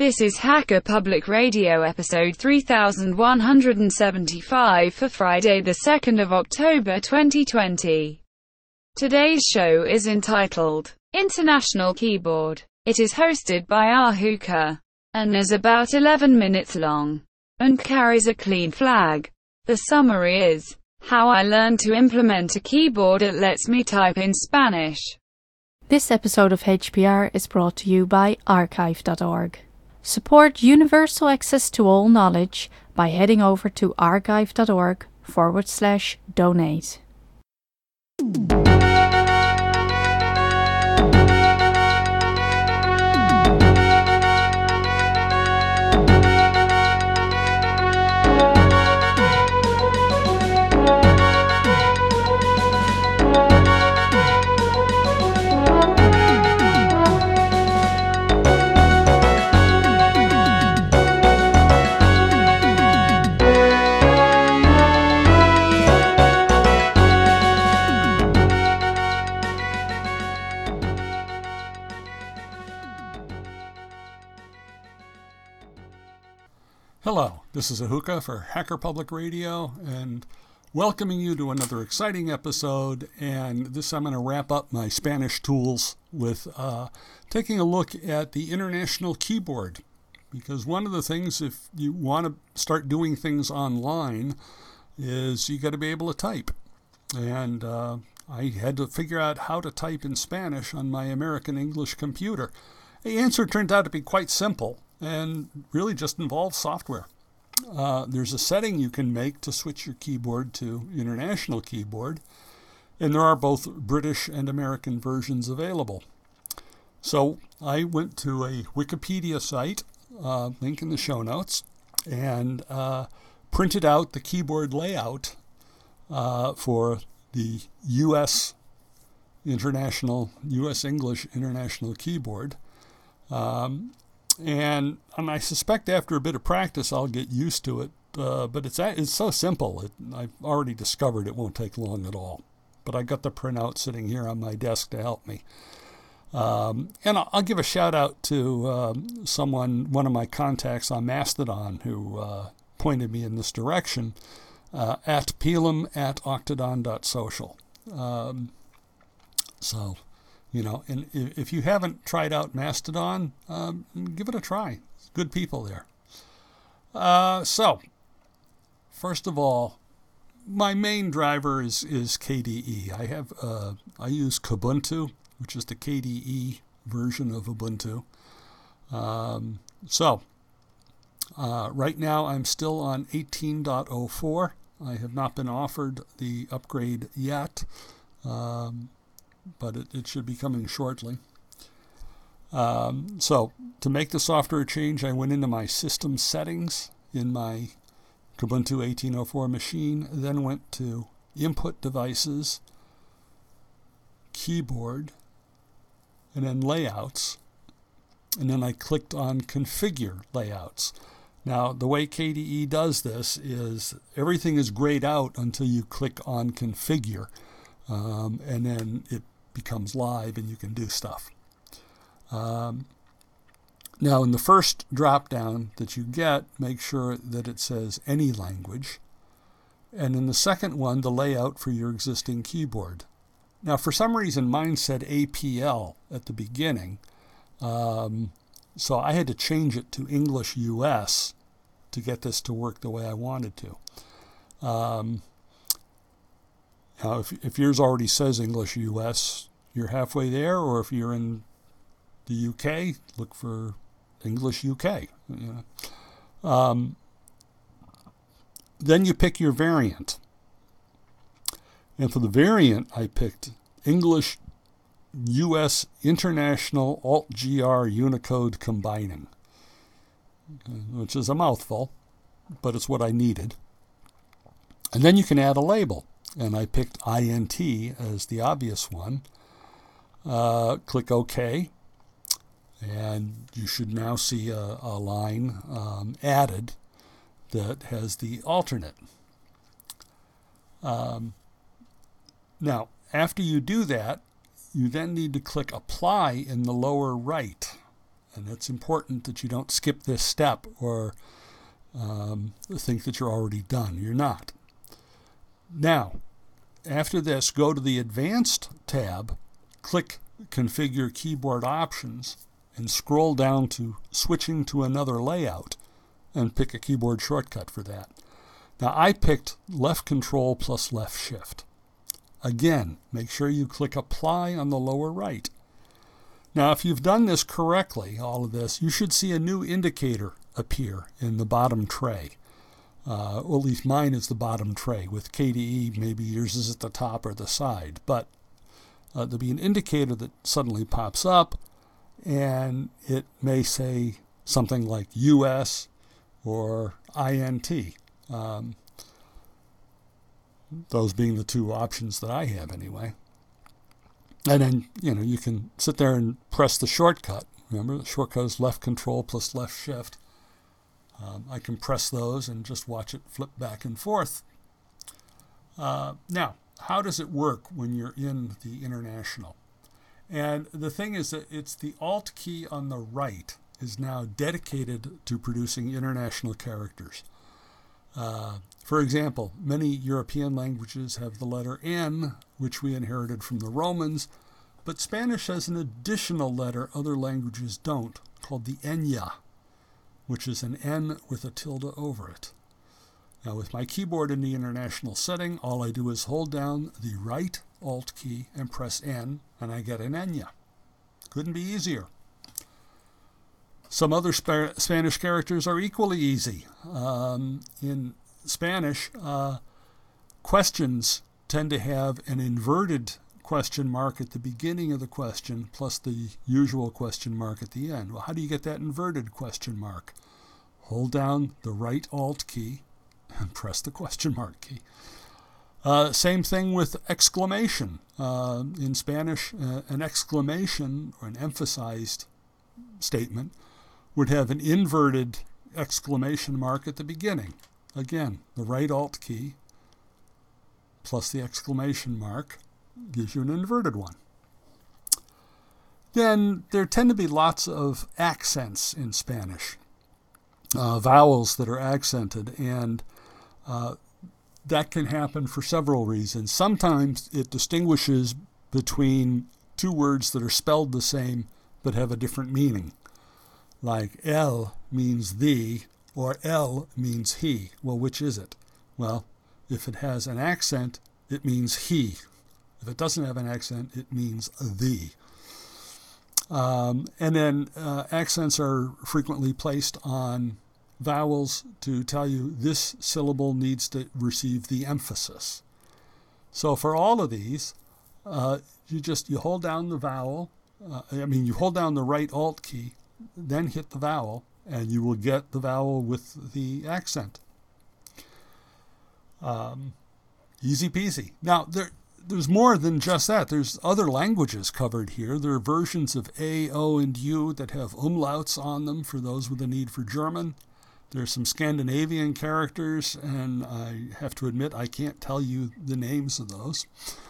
This is Hacker Public Radio episode 3175 for Friday the 2nd of October 2020. Today's show is entitled International Keyboard. It is hosted by Ahuka and is about 11 minutes long and carries a clean flag. The summary is how I learned to implement a keyboard that lets me type in Spanish. This episode of HPR is brought to you by archive.org. Support universal access to all knowledge by heading over to archive.org/donate. Hello, this is Ahuka for Hacker Public Radio, and welcoming you to another exciting episode. And this I'm going to wrap up my Spanish tools with taking a look at the International Keyboard. Because one of the things, if you want to start doing things online, is you got to be able to type. And I had to figure out how to type in Spanish on my American English computer. The answer turned out to be quite simple, and really just involves software. There's a setting you can make to switch your keyboard to International Keyboard, and there are both British and American versions available. So I went to a Wikipedia site, link in the show notes, and printed out the keyboard layout for the U.S. English International Keyboard. And I suspect after a bit of practice I'll get used to it, but it's so simple. I've already discovered it won't take long at all. But I got the printout sitting here on my desk to help me. And I'll give a shout out to one of my contacts on Mastodon who pointed me in this direction, at pelum@octodon.social. So, and if you haven't tried out Mastodon, give it a try. It's good people there. So, first of all, my main driver is KDE. I use Kubuntu, which is the KDE version of Ubuntu. Right now I'm still on 18.04. I have not been offered the upgrade yet. But it should be coming shortly. So to make the software change, I went into my system settings in my Kubuntu 18.04 machine, then went to input devices, keyboard, and then layouts, and then I clicked on configure layouts. Now, the way KDE does this is everything is grayed out until you click on configure, and then it becomes live and you can do stuff. Now in the first drop down that you get, make sure that it says any language, and in the second one, the layout for your existing keyboard. Now for some reason mine said APL at the beginning, so I had to change it to English US to get this to work the way I wanted to. Now, if yours already says English US, you're halfway there, or if you're in the UK, look for English UK. Then you pick your variant. And for the variant, I picked English US International Alt-GR Unicode Combining, which is a mouthful, but it's what I needed. And then you can add a label. And I picked INT as the obvious one. Click OK. And you should now see a line added that has the alternate. Now, after you do that, you then need to click Apply in the lower right. And it's important that you don't skip this step or think that you're already done. You're not. Now, after this, go to the Advanced tab, click Configure Keyboard Options, and scroll down to Switching to Another Layout, and pick a keyboard shortcut for that. Now, I picked left control plus left shift. Again, make sure you click Apply on the lower right. Now, if you've done this correctly, all of this, you should see a new indicator appear in the bottom tray. Or at least mine is the bottom tray. With KDE, maybe yours is at the top or the side. But there'll be an indicator that suddenly pops up, and it may say something like US or INT. Those being the two options that I have anyway. And then, you can sit there and press the shortcut. Remember, the shortcut is left control plus left shift. I can press those and just watch it flip back and forth. Now, how does it work when you're in the International? And the thing is that it's the Alt key on the right is now dedicated to producing international characters. For example, many European languages have the letter N, which we inherited from the Romans, but Spanish has an additional letter other languages don't, called the Ñ, which is an N with a tilde over it. Now, with my keyboard in the International setting, all I do is hold down the right Alt key and press N, and I get an Ñ. Couldn't be easier. Some other Spanish characters are equally easy. In Spanish, questions tend to have an inverted question mark at the beginning of the question plus the usual question mark at the end. Well, how do you get that inverted question mark? Hold down the right Alt key and press the question mark key. Same thing with exclamation. In Spanish, an exclamation or an emphasized statement would have an inverted exclamation mark at the beginning. Again, the right Alt key plus the exclamation mark gives you an inverted one. Then there tend to be lots of accents in Spanish, vowels that are accented, and that can happen for several reasons. Sometimes it distinguishes between two words that are spelled the same but have a different meaning. Like el means thee, or el means he. Well, which is it? Well, if it has an accent, it means he. If it doesn't have an accent, it means thee. And then accents are frequently placed on vowels to tell you this syllable needs to receive the emphasis. So for all of these, you hold down the vowel. You hold down the right Alt key, then hit the vowel, and you will get the vowel with the accent. Easy peasy. Now, there's more than just that. There's other languages covered here. There are versions of A, O, and U that have umlauts on them for those with a need for German. There's some Scandinavian characters, and I have to admit I can't tell you the names of those.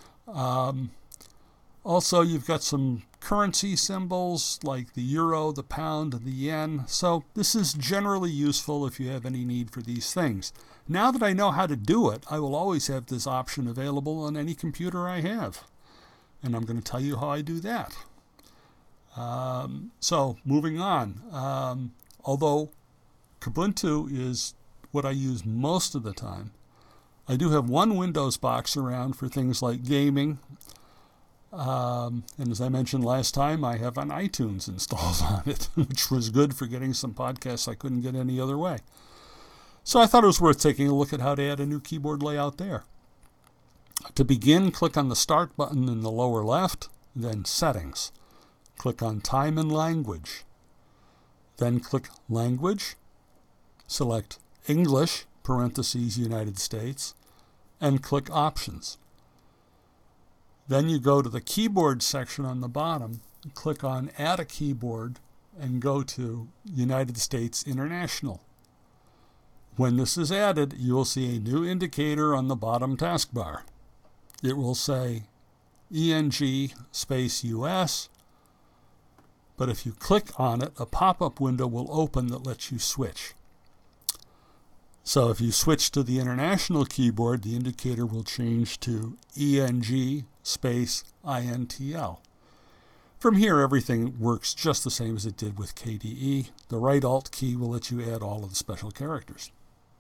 Also, you've got some currency symbols like the euro, the pound, and the yen. So this is generally useful if you have any need for these things. Now that I know how to do it, I will always have this option available on any computer I have. And I'm going to tell you how I do that. So moving on. Although Kubuntu is what I use most of the time, I do have one Windows box around for things like gaming. And as I mentioned last time, I have an iTunes installed on it, which was good for getting some podcasts I couldn't get any other way. So I thought it was worth taking a look at how to add a new keyboard layout there. To begin, click on the Start button in the lower left, then Settings. Click on Time and Language. Then click Language, select English, parentheses United States, and click Options. Then you go to the keyboard section on the bottom, click on Add a Keyboard, and go to United States International. When this is added, you will see a new indicator on the bottom taskbar. It will say ENG space US, but if you click on it, a pop-up window will open that lets you switch. So if you switch to the international keyboard, the indicator will change to ENG space INTL. From here, everything works just the same as it did with KDE. The right Alt key will let you add all of the special characters.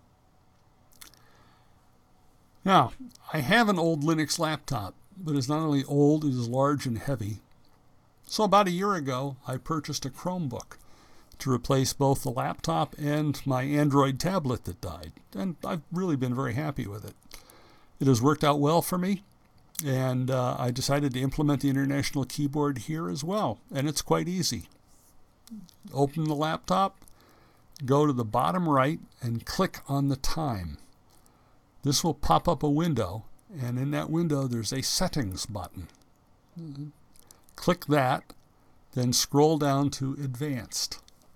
Now, I have an old Linux laptop, but it's not only old, it is large and heavy. So about a year ago, I purchased a Chromebook to replace both the laptop and my Android tablet that died, and I've really been very happy with it. It has worked out well for me, and I decided to implement the international keyboard here as well, and it's quite easy. Open the laptop, go to the bottom right, and click on the time. This will pop up a window, and in that window there's a settings button. Click that, then scroll down to Advanced.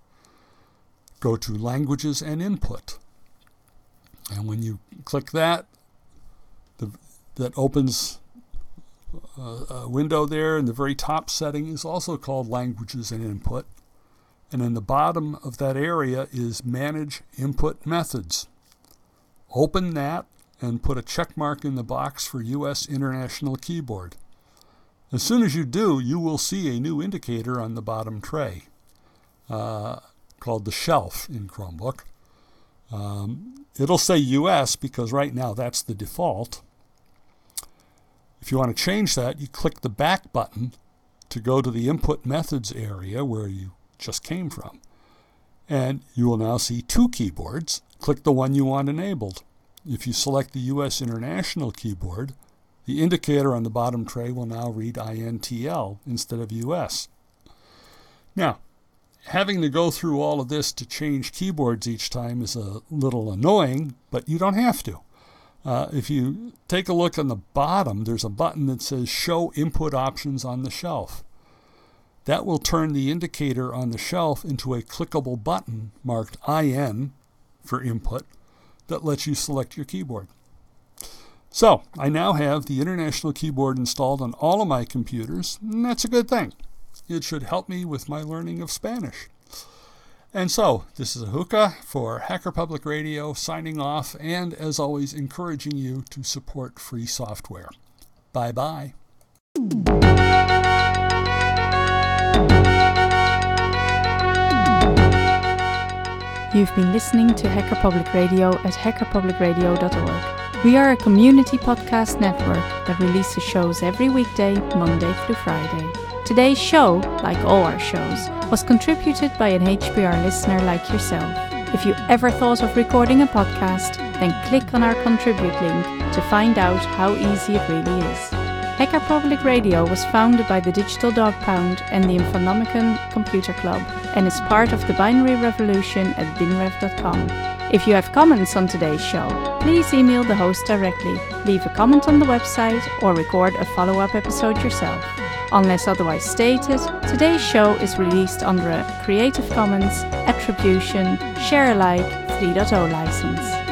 Go to Languages and Input. And when you click that, that opens a window there, and the very top setting is also called Languages and Input. And in the bottom of that area is Manage Input Methods. Open that and put a check mark in the box for US International Keyboard. As soon as you do, you will see a new indicator on the bottom tray called the shelf in Chromebook. It'll say US because right now that's the default. If you want to change that, you click the back button to go to the Input Methods area where you just came from. And you will now see two keyboards. Click the one you want enabled. If you select the US International Keyboard, the indicator on the bottom tray will now read INTL instead of US. Now, having to go through all of this to change keyboards each time is a little annoying, but you don't have to. If you take a look on the bottom, there's a button that says Show Input Options on the Shelf. That will turn the indicator on the shelf into a clickable button marked IN for input that lets you select your keyboard. So, I now have the International Keyboard installed on all of my computers, and that's a good thing. It should help me with my learning of Spanish. And so, this is Ahuka for Hacker Public Radio signing off, and as always, encouraging you to support free software. Bye-bye. You've been listening to Hacker Public Radio at hackerpublicradio.org. We are a community podcast network that releases shows every weekday, Monday through Friday. Today's show, like all our shows, was contributed by an HPR listener like yourself. If you ever thought of recording a podcast, then click on our contribute link to find out how easy it really is. Hacker Public Radio was founded by the Digital Dog Pound and the Infonomicon Computer Club and is part of the binary revolution at binrev.com. If you have comments on today's show, please email the host directly, leave a comment on the website, or record a follow-up episode yourself. Unless otherwise stated, today's show is released under a Creative Commons Attribution Share Alike 3.0 license.